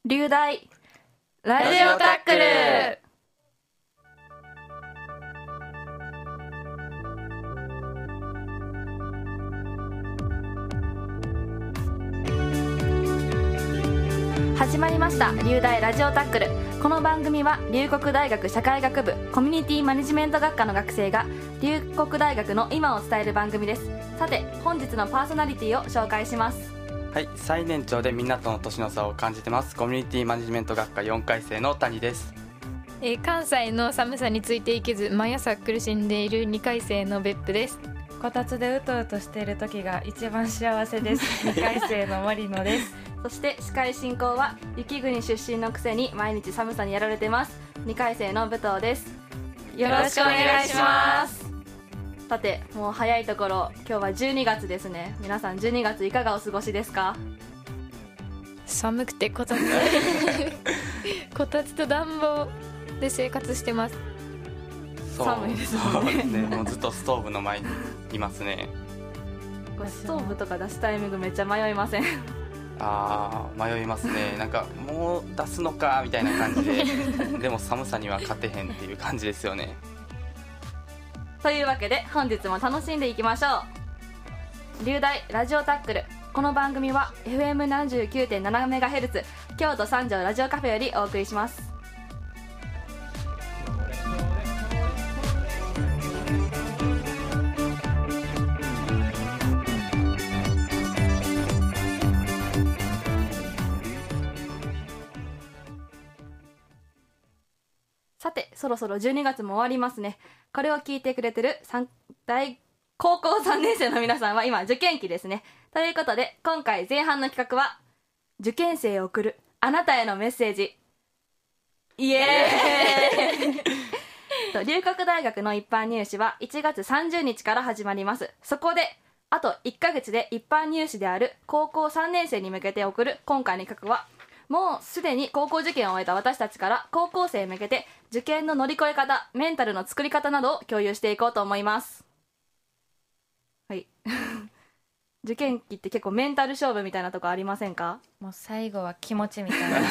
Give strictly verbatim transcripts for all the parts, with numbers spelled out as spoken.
流大ラジオタックル。始まりました流大ラジオタックル。この番組は龍谷大学社会学部コミュニティマネジメント学科の学生が龍谷大学の今を伝える番組です。さて本日のパーソナリティを紹介します。 はい、最年長でみんなとの年の差を感じてますコミュニティマネジメント学科よんかい生の谷です。 えー、関西の寒さについていけず毎朝苦しんでいるにかい生の別府です。 こたつでうとうとしている時が一番幸せですにかい生の森野です。 そして司会進行は雪国出身のくせに毎日寒さにやられてますにかい生の武藤です。よろしくお願いします。さてもう早いところ今日はじゅうにがつですね。皆さんじゅうにがついかがお過ごしですか？ 寒くてこたつこたつと暖房で生活してます。 そう寒いですもんね。 そうですね、もうずっとストーブの前にいますね。 これストーブとか出すタイミングめっちゃ迷いません？ あー迷いますね。なんかもう出すのかみたいな感じででも寒さには勝てへんっていう感じですよね。 というわけで本日も楽しんでいきましょう。流大ラジオタックル。この番組は エフエムななじゅうきゅうてんななメガヘルツ 京都三条ラジオカフェよりお送りします。さてそろそろじゅうにがつも終わりますね。これを聞いてくれてる大高校さんねん生の皆さんは今受験期ですね。ということで今回前半の企画は受験生へ送るあなたへのメッセージ。イエーイ龍谷大学の一般入試はいちがつさんじゅうにちから始まります。そこであといっかげつで一般入試である高校さんねん生に向けて送る今回の企画は、もうすでに高校受験を終えた私たちから高校生へ向けて受験の乗り越え方、メンタルの作り方などを共有していこうと思います。はい受験期って結構メンタル勝負みたいなとこありませんか？ もう最後は気持ちみたいな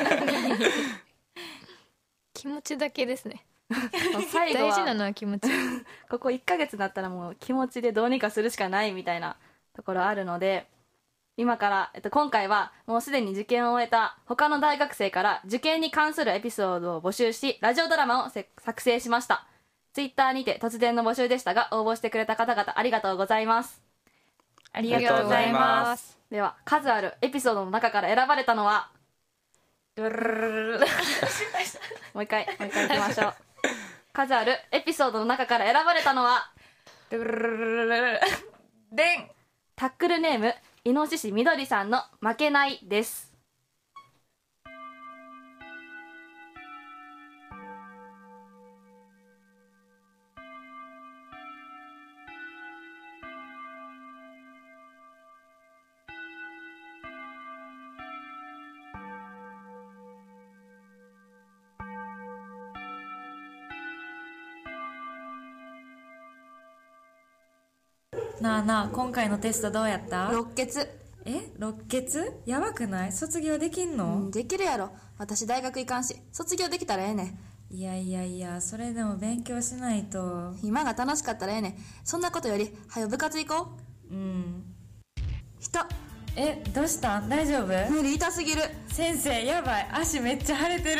気持ちだけですね。 最後は大事なのは気持ちここいっかげつだったらもう気持ちでどうにかするしかないみたいなところあるので、今から、えっと、今回はもうすでに受験を終えた他の大学生から受験に関するエピソードを募集しラジオドラマを作成しました。ツイッターにて突然の募集でしたが応募してくれた方々ありがとうございます。 ありがとうございます。 では数あるエピソードの中から選ばれたのはもう一回もう一回いきましょう。数あるエピソードの中から選ばれたのはでんタックルネームイノシシみどりさんの負けないです。 なあなあ、今回のテストどうやった？ ろっけつ。 えろっけつやばくない？卒業できんの？ うん、できるやろ。私大学行かんし卒業できたらええねん。いやいやいや、それでも勉強しないと。 今が楽しかったらええねん。そんなことよりはよ部活行こう。うん。 人えどうしたん？大丈夫？ 無理痛すぎる。 先生やばい、足めっちゃ腫れてる。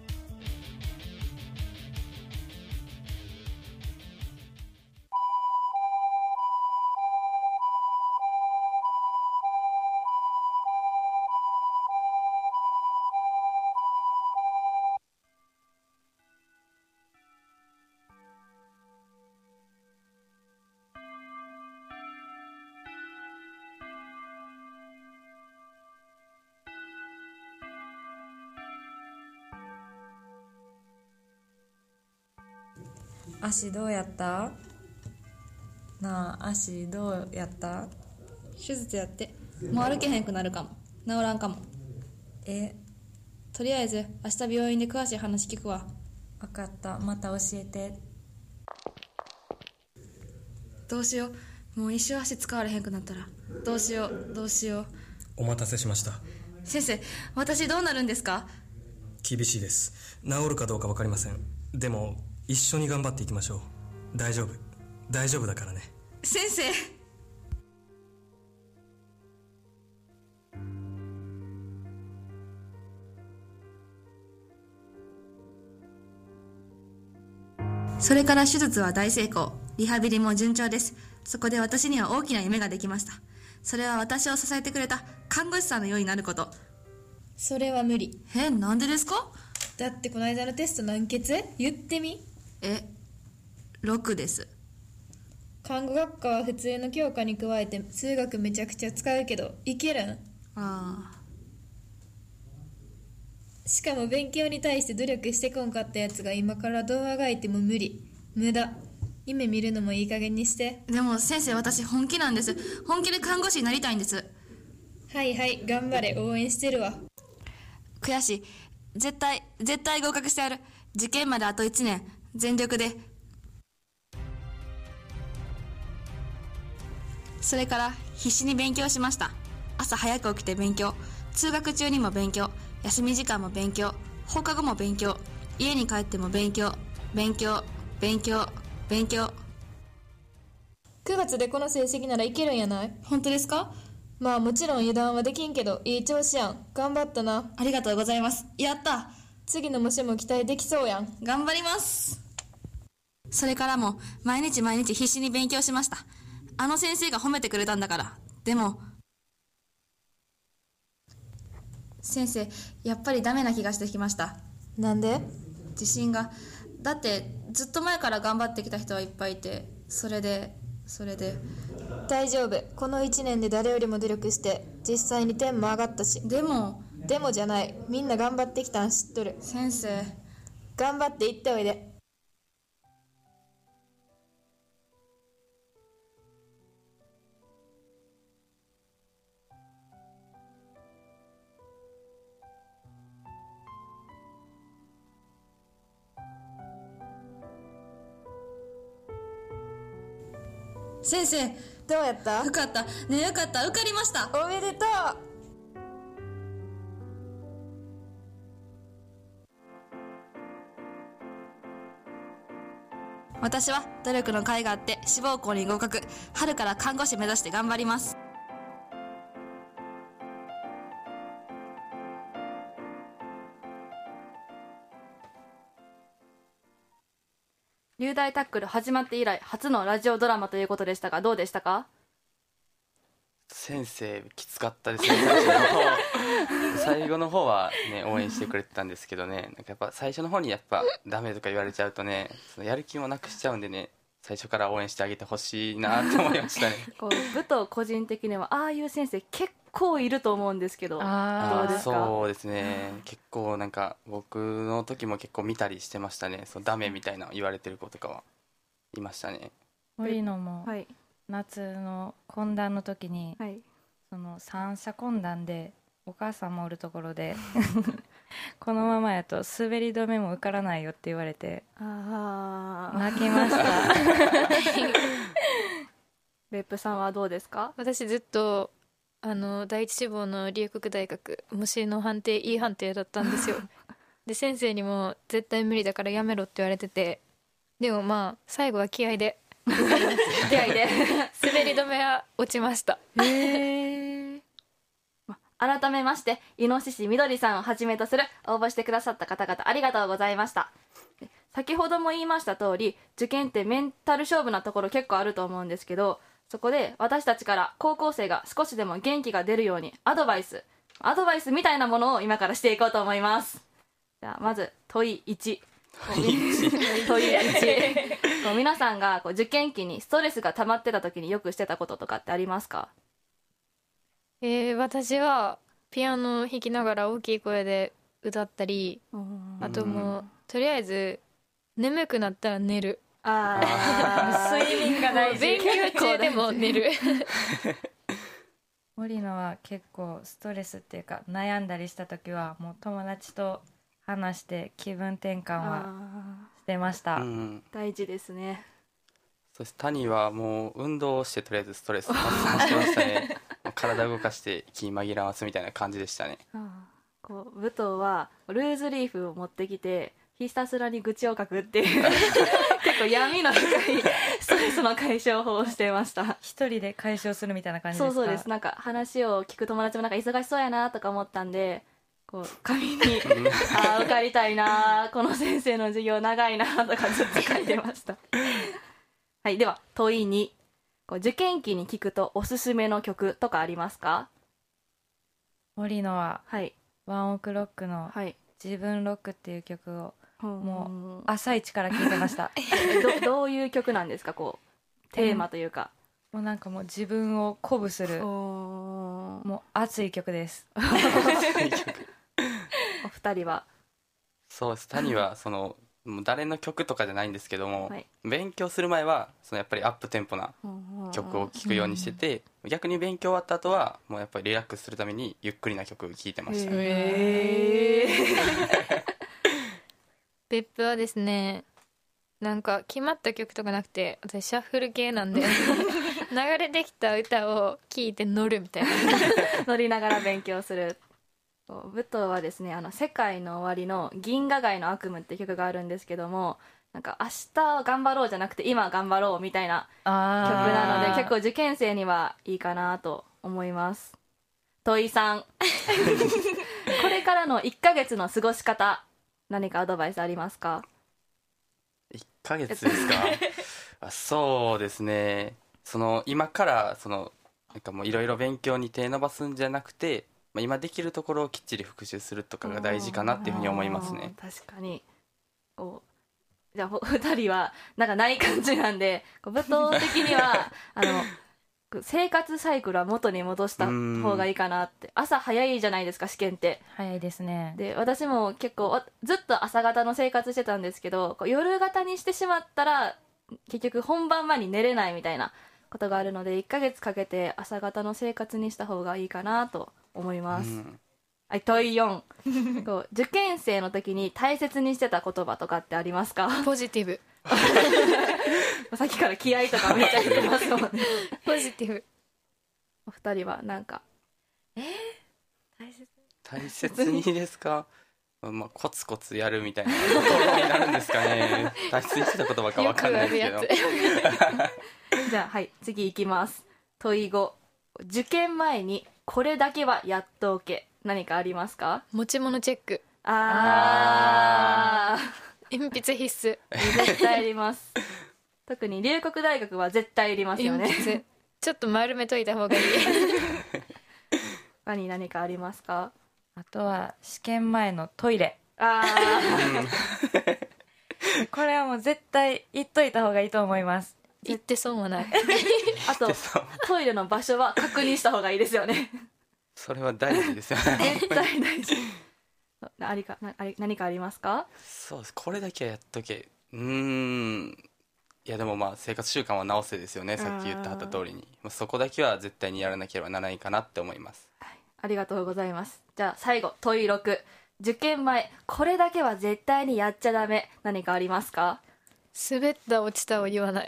足どうやった？なあ、足どうやった？ 手術やって。もう歩けへんくなるかも。治らんかも。 えとりあえず明日病院で詳しい話聞くわ。 分かった、また教えて。 どうしよう、もう一生足使われへんくなったら。どうしようどうしよう。 お待たせしました。 先生、私どうなるんですか？ 厳しいです。治るかどうか分かりません。でも一緒に頑張っていきましょう。大丈夫大丈夫だからね。 先生。それから手術は大成功、リハビリも順調です。そこで私には大きな夢ができました。それは私を支えてくれた看護師さんのようになること。 それは無理。 え、なんでですか？ だってこの間のテスト何欠？言ってみ。 え、ろくです。 看護学科は普通の教科に加えて数学めちゃくちゃ使うけどいけるん？ ああ。 しかも勉強に対して努力してこんかったやつが今からどうあがいても無理。無駄。夢見るのもいい加減にして。 でも先生、私本気なんです。本気で看護師になりたいんです。 はいはい、頑張れ、応援してるわ。 悔しい。絶対絶対合格してやる。受験まであといちねん、全力で。それから必死に勉強しました。朝早く起きて勉強、通学中にも勉強、休み時間も勉強、放課後も勉強、家に帰っても勉強、勉強、勉強、勉強。 くがつでこの成績ならいけるんやない？ 本当ですか？ まあもちろん油断はできんけどいい調子やん。頑張ったな。 ありがとうございます。やった。 次の模試も期待できそうやん。 頑張ります。それからも毎日毎日必死に勉強しました。あの先生が褒めてくれたんだから。でも先生、やっぱりダメな気がしてきました。 なんで？ 自信が。だってずっと前から頑張ってきた人はいっぱいいて、それでそれで大丈夫。このいちねんで誰よりも努力して実際に点も上がったし。 でもでもじゃない。みんな頑張ってきたん知っとる。 先生、 頑張って行っておいで。 先生、 どうやった？ よかった。ねえ、よかった。受かりました。 おめでとう。 私は努力の甲斐があって志望校に合格。春から看護師目指して頑張ります。 流大タックル始まって以来初のラジオドラマということでしたが、どうでしたか？ 先生きつかったですね。最初の方最後の方はね応援してくれてたんですけどね、なんかやっぱ最初の方にやっぱダメとか言われちゃうとね、そのやる気もなくしちゃうんでね、最初から応援してあげてほしいなって思いましたね。 こう部と個人的にはああいう先生結構いると思うんですけど、 あどうですか？ そうですね、結構なんか僕の時も結構見たりしてましたね。そうダメみたいな言われてる子とかはいましたね。 森野もはい夏の懇談の時に、 はい、 その三者懇談でお母さんもおるところでこのままやと滑り止めも受からないよって言われてああ泣きました。 別府さんはどうですか？ 私ずっとあの第一志望の龍谷大学模試の判定いい判定だったんですよ。で先生にも絶対無理だからやめろって言われてて、でもまあ最後は気合で出会いで滑り止めは落ちました。 へえ。改めましてイノシシみどりさんをはじめとする応募してくださった方々ありがとうございました。先ほども言いました通り、受験ってメンタル勝負なところ結構あると思うんですけど、そこで私たちから高校生が少しでも元気が出るようにアドバイスアドバイスみたいなものを今からしていこうと思います。じゃあまず問いいち。問いいちこう皆さんがこう受験期にストレスが溜まってた時によくしてたこととかってありますか？ えー、私はピアノを弾きながら大きい声で歌ったり、あともうとりあえず眠くなったら寝る。 ああ睡眠が大事。 勉強中でも寝る。 森野は結構ストレスっていうか悩んだりした時はもう友達と話して気分転換はしてました。 うん、 大事ですね。 そして谷はもう運動をしてとりあえずストレス発散してましたね。 体動かして気紛らわすみたいな感じでしたね。 あーこう武藤はルーズリーフを持ってきてひたすらに愚痴を書くっていう結構闇の深いストレスの解消法をしていました一人で解消するみたいな感じですか？ そうそうです。なんか話を聞く友達もなんか忙しそうやなとか思ったんで、こう紙にあー受かりたいな、この先生の授業長いなとかずっと書いてましたはい、では問いに、こう受験期に聴くとおすすめの曲とかありますか？ 森野ははいワンオクロックのはい。 自分ロックっていう曲をもう朝一から聴いてましたどどういう曲なんですか？こうテーマというか、 もうなんかもう自分を鼓舞するおもう熱い曲ですお二人は？ そうです。谷はそのもう誰の曲とかじゃないんですけども、 はい勉強する前はそのやっぱりアップテンポな曲を聴くようにしてて、逆に勉強終わった後はもうやっぱりリラックスするためにゆっくりな曲を聴いてました。 へー別府はですね、なんか決まった曲とかなくて、私シャッフル系なんで流れてきた歌を聴いて乗るみたいな乗りながら勉強する。こう武藤はですね、あの世界の終わりの銀河街の悪夢って曲があるんですけども、なんか明日頑張ろうじゃなくて今頑張ろうみたいな曲なので、結構受験生にはいいかなと思います。問いさんこれからのいっかげつの過ごし方、何かアドバイスありますか？ いっかげつですかあそうですね、その今からそのなんかもういろいろ勉強に手伸ばすんじゃなくて、まあ、今できるところをきっちり復習するとかが大事かなっていうふうに思いますね。 あー確かに。こうじゃあふたりはなんかない感じなんで、こう武藤的にはあの生活サイクルは元に戻した方がいいかなって。朝早いじゃないですか、試験って。 早いですね。 で私も結構わずっと朝方の生活してたんですけど、こう夜型にしてしまったら結局本番前に寝れないみたいなことがあるので、いっかげつかけて朝方の生活にした方がいいかなと思います。 うんはい、問いよんこう受験生の時に大切にしてた言葉とかってありますか？ ポジティブさっきから気合とかめっちゃ言ってますもんねポジティブ。 お二人はなんか大切大切にですかまあ、コツコツやるみたいなところになるんですかね大切にしてた言葉か分かんないですけどよくあるじゃあはい次いきます。問いご、受験前にこれだけはやっておけ、何かありますか？ 持ち物チェック。 あー鉛筆必絶対いります特に龍谷大学は絶対いります須。 よね鉛筆ちょっと丸めといた方がいい他に何かありますか？ あとは試験前のトイレ、 あこれはもう絶対言っといた方がいいと思います。 言って損はないーあとトイレの場所は確認した方がいいですよねそれは大事ですよね絶対大事ありかなあり何かありますか？ そうです、これだけはやっとけうーんいやでもまあ生活習慣は直せですよね、さっき言ったはった通りに、まあ、そこだけは絶対にやらなければならないかなって思います。 ありがとうございます。じゃあ最後問いろく、受験前これだけは絶対にやっちゃダメ、何かありますか？ 滑った落ちたを言わない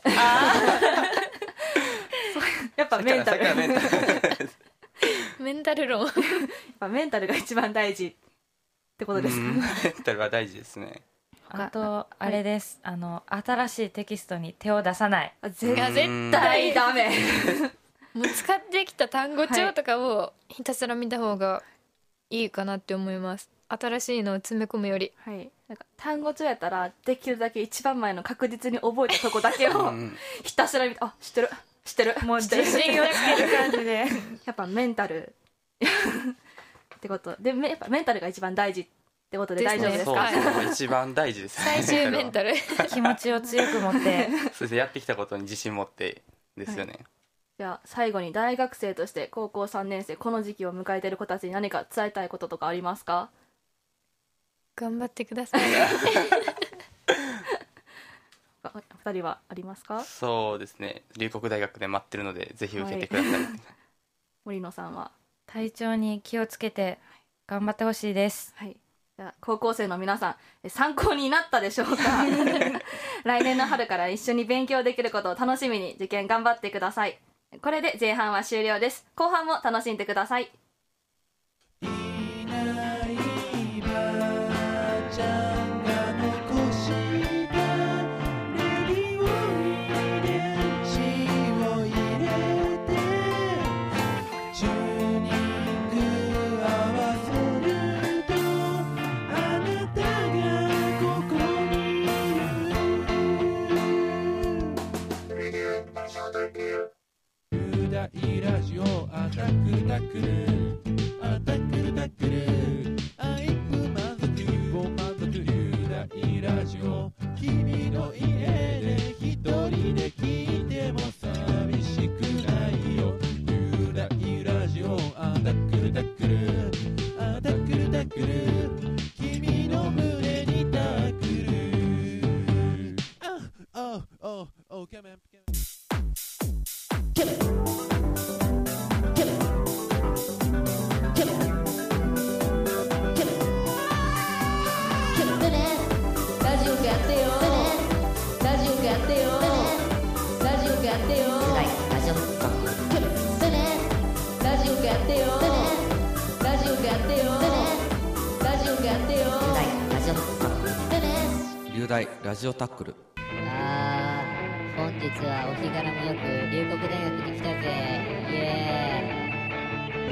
やっぱメンタルやっさっきからメンタルメンタル論ぱメンタルが一番大事ってことですか？ うんメンタルは大事ですね。 あとあれです、あの新しいテキストに手を出さない。 あ絶や絶対ダメもう使ってきた単語帳とかをひたすら見た方がいいかなって思います。新しいのを詰め込むより。 はい、なんか単語帳やったらできるだけ一番前の確実に覚えたとこだけをうんひたすら見て、あ知ってる知ってるもう知ってる自信をつける感じでやっぱメンタルってことで、めやっぱメンタルが一番大事ってことで大丈夫ですそうか？ そう一番大事ですね最終メンタル気持ちを強く持ってそしてやってきたことに自信持ってですよね、 じゃあ最後に大学生として高校さんねん生この時期を迎えている子たちに何か伝えたいこととかありますか？ 頑張ってくださいあ二人はありますか？ そうですね、龍谷大学で待ってるのでぜひ受けてください、 森野さんは？ 体調に気をつけて頑張ってほしいです。 はい、じゃあ高校生の皆さんえ参考になったでしょうか来年の春から一緒に勉強できることを楽しみに受験頑張ってください。 これで前半は終了です。後半も楽しんでください。 ラジオアタックタックルアタックルタックル愛不満足を満足流大ラジオ君の家で一人で聞いても寂しくないよ流大ラジオアタックルタックルアタックルタックル君の胸にタックルあ、oh, oh, oh, come on, come on. 流大ラジオタックル。 あー、本日はお日柄もよく龍谷大学に来たぜ。イエ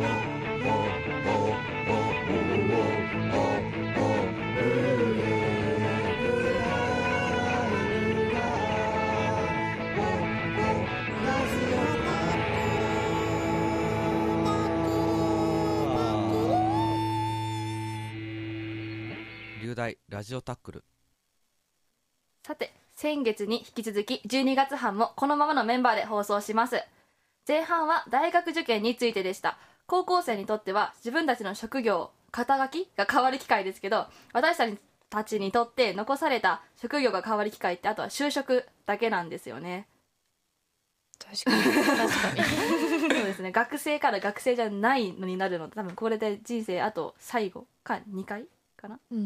ーイ。流大ラジオタックル。 さて、先月に引き続きじゅうにがつはんもこのままのメンバーで放送します。前半は大学受験についてでした。高校生にとっては自分たちの職業、肩書きが変わる機会ですけど、私たちにとって残された職業が変わる機会ってあとは就職だけなんですよね。 確かに確かにそうですね、学生から学生じゃないのになるので、多分これで人生あと最後かにかいかな、 うん、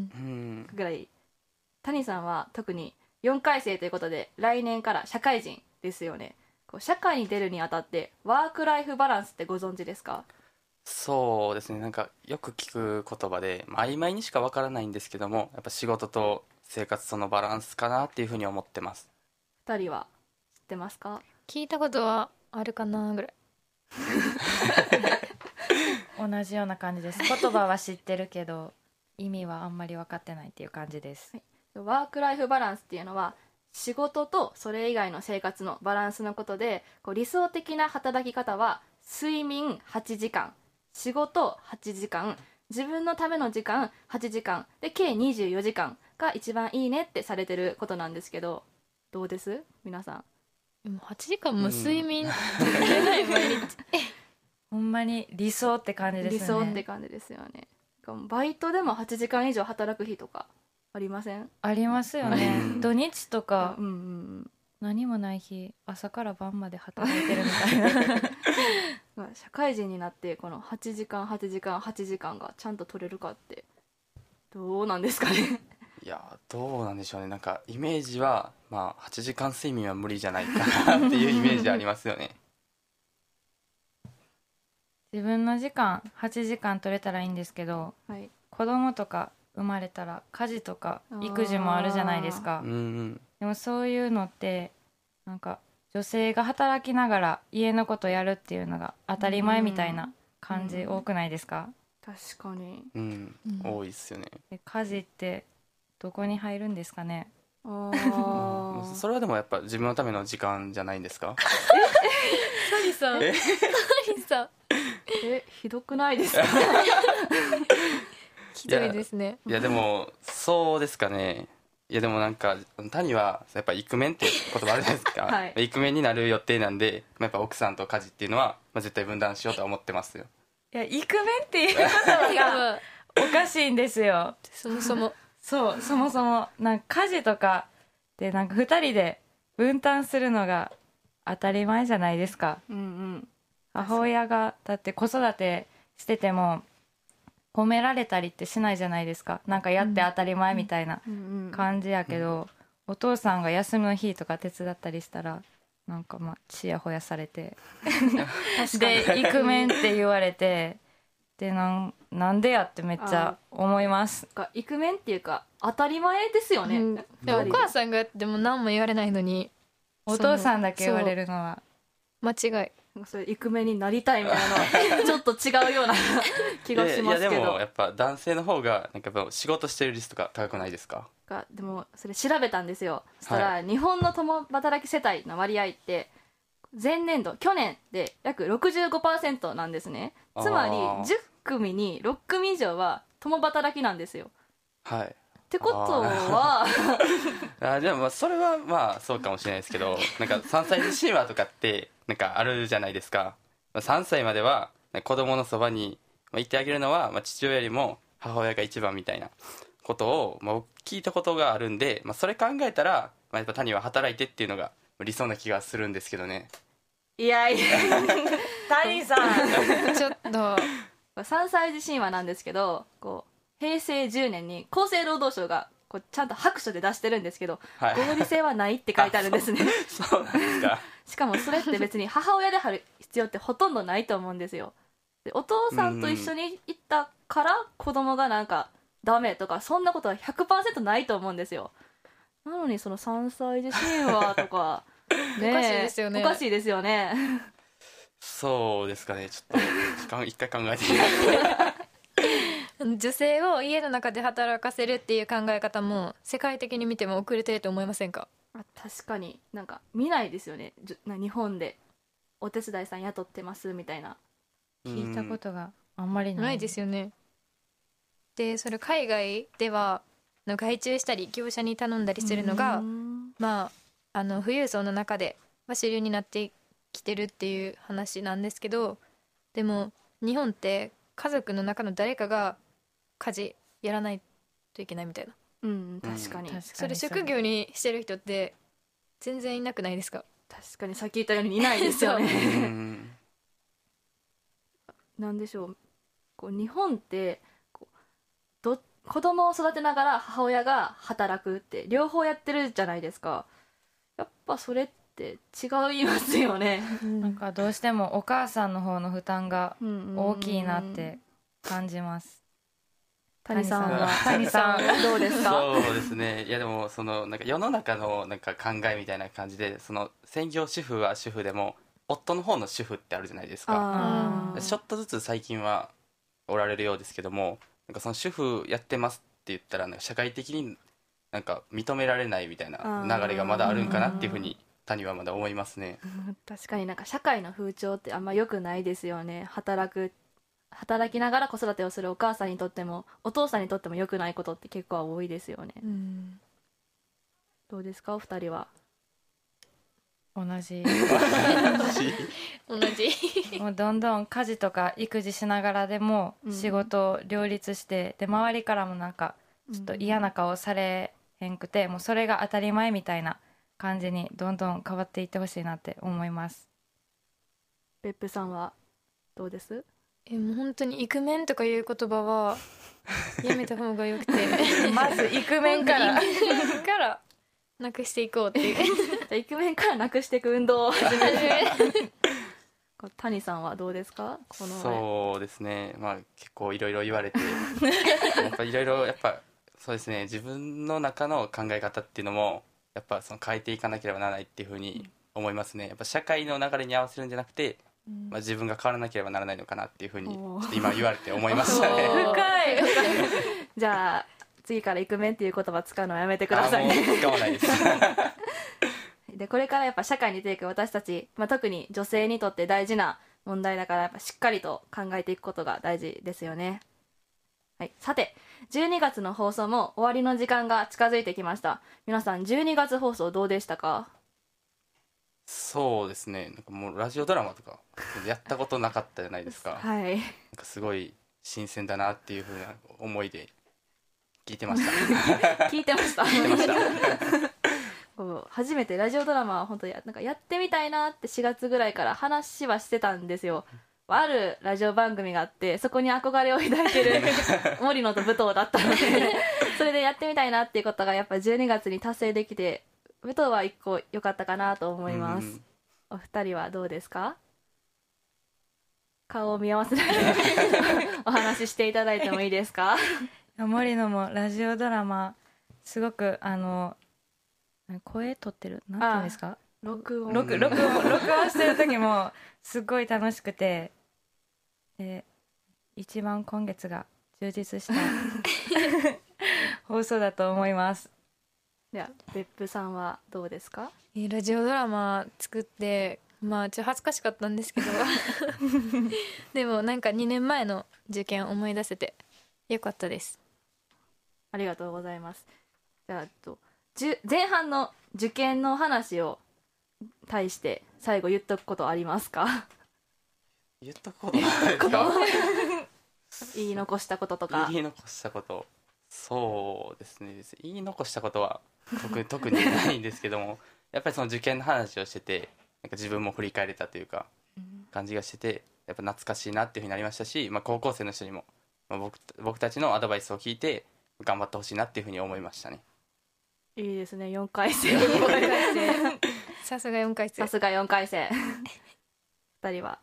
ぐらい。谷さんは特によんかい生ということで来年から社会人ですよね。こう社会に出るにあたってワークライフバランスってご存知ですか？ そうですね、なんかよく聞く言葉で、まあ、曖昧にしかわからないんですけども、やっぱ仕事と生活とのバランスかなっていうふうに思ってます。 ふたりは知ってますか？ 聞いたことはあるかなぐらい同じような感じです。言葉は知ってるけど意味はあんまり分かってないっていう感じです、 はい、ワークライフバランスっていうのは仕事とそれ以外の生活のバランスのことで、こう理想的な働き方は睡眠はちじかん、仕事はちじかん、自分のための時間はちじかんで計にじゅうよじかんが一番いいねってされてることなんですけど、どうです皆さん？ でもはちじかんも睡眠取れない毎日ほんまに理想って感じですね。 理想って感じですよね。バイトでもはちじかん以上働く日とかありません？ ありますよね土日とか、 うんうん、 何もない日朝から晩まで働いてるみたいな社会人になってこのはちじかんはちじかんはちじかんがちゃんと取れるかってどうなんですかね？ いやどうなんでしょうね。なんかイメージは、まあ、はちじかん睡眠は無理じゃないかなっていうイメージありますよね。 自分の時間はちじかん取れたらいいんですけど、はい、子供とか生まれたら家事とか育児もあるじゃないですか、 うんうん、 でもそういうのってなんか女性が働きながら家のことやるっていうのが当たり前みたいな感じ多くないですか？ 確かに、 うんうん、多いですよね。 で家事ってどこに入るんですかね？ あそれはでもやっぱ自分のための時間じゃないんですか？ サリさんサリさんえひどくないですか？ ひどいですね。 いや、いやでもそうですかね。いやでもなんか谷はやっぱイクメンって言葉あるじゃないですか、はい、イクメンになる予定なんで、やっぱ奥さんと家事っていうのは、まあ、絶対分断しようとは思ってますよ。 いやイクメンっていう言葉がおかしいんですよそもそもそうそもそもなんか家事とかでなんかふたりで分担するのが当たり前じゃないですか、うんうん、母親がだって子育てしてても褒められたりってしないじゃないですか。なんかやって当たり前みたいな感じやけど、お父さんが休みの日とか手伝ったりしたらなんかまあちやほやされてでイクメンって言われてでなんなんでやってめっちゃ思います。 イクメンっていうか当たり前ですよね、うん、 でお母さんがやっても何も言われないのにお父さんだけ言われるのは間違い。 それイクメンになりたいみたいなのはちょっと違うような気がしますけど。 いやでもやっぱ男性の方がなんかやっぱ仕事してる率とか高くないですか？ でもそれ調べたんですよ。そしたら、はい、日本の共働き世帯の割合って前年度去年で約 ろくじゅうごパーセント なんですね。つまりじゅっくみにろっくみ以上は共働きなんですよ。 はい。 ってことはあでもまあそれはまあそうかもしれないですけど、なんかさんさい児神話とかってなんかあるじゃないですか。さんさいまでは子供のそばにいてあげるのはまあ父親よりも母親が一番みたいなことをまあ聞いたことがあるんで、まあ、それ考えたら、まあ、やっぱ谷は働いてっていうのが理想な気がするんですけどね。 いやいや谷さんちょっとさんさい児神話なんですけど、こうへいせいじゅうねんに厚生労働省がこうちゃんと白書で出してるんですけど、はい、合理性はないって書いてあるんですねそ, そうなんですか。 しかもそれって別に母親である必要ってほとんどないと思うんですよ。でお父さんと一緒に行ったから子供がなんかダメとかそんなことは ひゃくパーセント ないと思うんですよ。なのにそのさんさい児神話とかねおかしいですよね。 おかしいですよね。 そうですかね。ちょっと一回考えてみます女性を家の中で働かせるっていう考え方も世界的に見ても遅れてると思いませんか？ あ確かになんか見ないですよね。日本でお手伝いさん雇ってますみたいな聞いたことがあんまりない、 ないですよね。でそれ海外では外注したり業者に頼んだりするのがまああの富裕層の中では主流になってきてるっていう話なんですけど、でも日本って家族の中の誰かが家事やらないといけないみたいな。 うん確かに、うん、 それ職業にしてる人って全然いなくないですか？ 確かにさっき言ったようにいないですよねなんでしょう、こう日本ってこうど子供を育てながら母親が働くって両方やってるじゃないですか。やっぱそれって違いますよねなんかどうしてもお母さんの方の負担が大きいなって感じます。 谷さんは谷さんどうですか？ そうですね。いやでもそのなんか世の中のなんか考えみたいな感じで、その専業主婦は主婦でも夫の方の主婦ってあるじゃないですか。ちょっとずつ最近はおられるようですけども、なんかその主婦やってますって言ったらなんか社会的になんか認められないみたいな流れがまだあるんかなっていうふうに谷はまだ思いますね。 確かになんか社会の風潮ってあんま良くないですよね。働く働きながら子育てをするお母さんにとってもお父さんにとっても良くないことって結構多いですよね。うんどうですかお二人は？ 同じ同じもうどんどん家事とか育児しながらでも仕事を両立して、うん、で周りからもなんかちょっと嫌な顔されへんくて、うん、もうそれが当たり前みたいな感じにどんどん変わっていってほしいなって思います。 別府さんはどうです？ えもう本当にイクメンとかいう言葉はやめた方がよくてまずイクメンからイクメンからなくしていこうっていうイクメンからなくしていく運動を始める谷さんはどうですか？このそうですね、まあ結構いろいろ言われてやっぱいろいろやっぱそうですね、自分の中の考え方っていうのもやっぱその変えていかなければならないっていうふうに思いますね。やっぱ社会の流れに合わせるんじゃなくて、まあ、自分が変わらなければならないのかなっていうふうにちょっと今言われて思いましたね深いじゃあ次からイクメンっていう言葉使うのはやめてくださいね。 もう使わないですでこれからやっぱ社会に出ていく私たち、まあ、特に女性にとって大事な問題だからやっぱしっかりと考えていくことが大事ですよね。はい、さてじゅうにがつの放送も終わりの時間が近づいてきました。皆さんじゅうにがつ放送どうでしたか？ そうですね、なんかもうラジオドラマとかやったことなかったじゃないですかはい、 なんかすごい新鮮だなっていう風な思いで聞いてました聞いてました聞いてましたこう初めてラジオドラマは本当になんかやってみたいなってしがつぐらいから話はしてたんですよ。あるラジオ番組があってそこに憧れを抱いてる森野と武藤だったのでそれでやってみたいなっていうことがやっぱじゅうにがつに達成できて武藤はいっこ良かったかなと思います。 お二人はどうですか？顔を見合わせないでお話ししていただいてもいいですか？ 森野もラジオドラマすごくあの声取ってるなんていうんですか、 録音録録音録音してる時もすごい楽しくて、で一番今月が充実した放送だと思います。 では別府さんはどうですか？ えーラジオドラマ作ってまあちょっと恥ずかしかったんですけどでもなんかにねんまえの受験思い出せてよかったです。 ありがとうございます。じゃあとじゅ前半の受験の話を対して最後言っとくことありますか？ 言っとくことないですか？ 言い残したこととか。 言い残したこと、そうですね、言い残したことは特特にないんですけどもやっぱりその受験の話をしててなんか自分も振り返れたというか感じがしてて、やっぱ懐かしいなっていうふうになりましたし、まあ、高校生の人にも、まあ、僕僕たちのアドバイスを聞いて頑張ってほしいなっていうふうに思いましたね。 いいですね、よんかい生さすがよんかい生さすがよんかい生ふたりは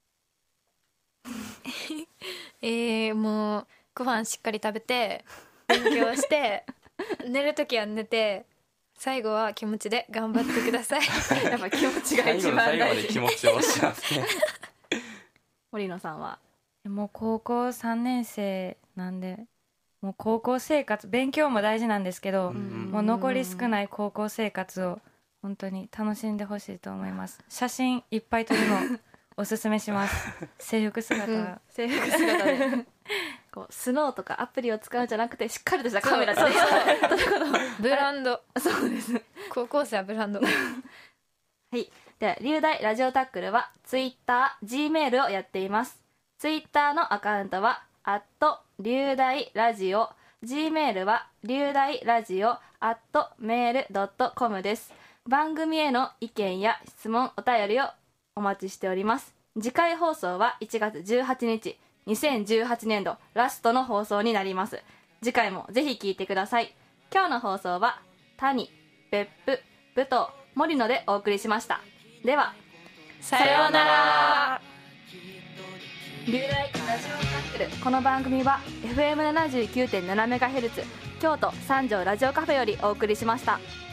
えー、もうご飯しっかり食べて勉強して寝るときは寝て最後は気持ちで頑張ってくださいやっぱ気持ちが一番大事。 最後の最後まで気持ちを押しますね森野さんはもう高校さんねん生なんでもう高校生活勉強も大事なんですけど、うん、もう残り少ない高校生活を本当に楽しんでほしいと思います。写真いっぱい撮るのおすすめします制服姿、うん、 制服姿でこうスノーとかアプリを使うんじゃなくてしっかりとしたカメラでブランドそうです高校生はブランドはいでは龍大ラジオタックルは Twitter、Gmail をやっています。 Twitter のアカウントはアット龍大ラジオ、 Gmail は龍大ラジオアットメールドットコムです。番組への意見や質問お便りをお待ちしております。次回放送はいちがつじゅうはちにちにせんじゅうはちねんどラストの放送になります。次回もぜひ聞いてください。今日の放送は谷、別府、武藤、森野でお送りしました。ではさようなら。 龍大ラジオタックル、この番組は エフエムななじゅうきゅうてんななメガヘルツ 京都三条ラジオカフェよりお送りしました。